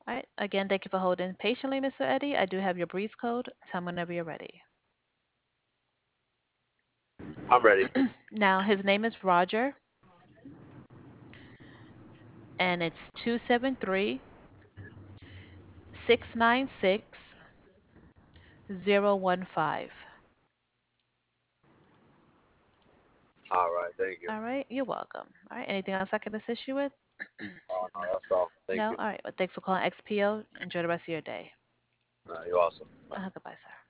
All right. Again, thank you for holding patiently, Mr. Eddie. I do have your breeze code. Tell me whenever you're ready. I'm ready. Now, his name is Roger, and it's 273-696-015. All right, thank you. All right. You're welcome. All right. Anything else I can assist you with? Oh, no, that's all. Thank No? you. All right. Well, thanks for calling XPO. Enjoy the rest of your day. You're awesome. Bye. Goodbye, sir.